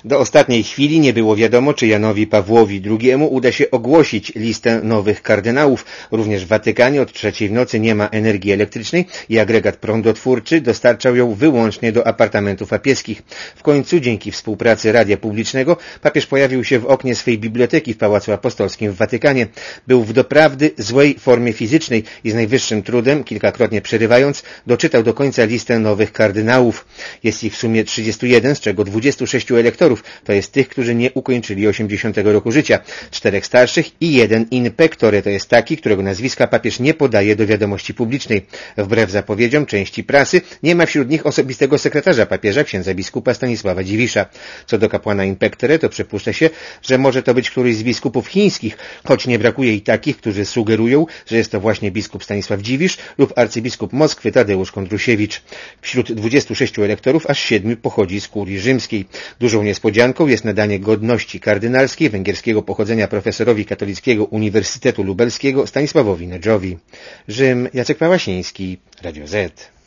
Do ostatniej chwili nie było wiadomo, czy Janowi Pawłowi II uda się ogłosić listę nowych kardynałów. Również w Watykanie od trzeciej w nocy nie ma energii elektrycznej i agregat prądotwórczy dostarczał ją wyłącznie do apartamentów papieskich. W końcu, dzięki współpracy Radia Publicznego, papież pojawił się w oknie swej biblioteki w Pałacu Apostolskim w Watykanie. Był w doprawdy złej formie fizycznej i z najwyższym trudem, kilkakrotnie przerywając, doczytał do końca listę nowych kardynałów. Jest ich w sumie 31, z czego 26 elektorów, to jest tych, którzy nie ukończyli 80 roku życia, 4 starszych i 1 in pectore, to jest taki, którego nazwiska papież nie podaje do wiadomości publicznej. Wbrew zapowiedziom części prasy nie ma wśród nich osobistego sekretarza papieża, księdza biskupa Stanisława Dziwisza. Co do kapłana in pectore, to przypuszcza się, że może to być któryś z biskupów chińskich, choć nie brakuje i takich, którzy sugerują, że jest to właśnie biskup Stanisław Dziwisz lub arcybiskup Moskwy Tadeusz Kondrusiewicz. Wśród 26 elektorów aż 7 pochodzi z kurii rzymskiej. Dużą niespodzianką jest nadanie godności kardynalskiej węgierskiego pochodzenia profesorowi Katolickiego Uniwersytetu Lubelskiego Stanisławowi Nedżowi. Rzym, Jacek Pałasiński, Radio Z.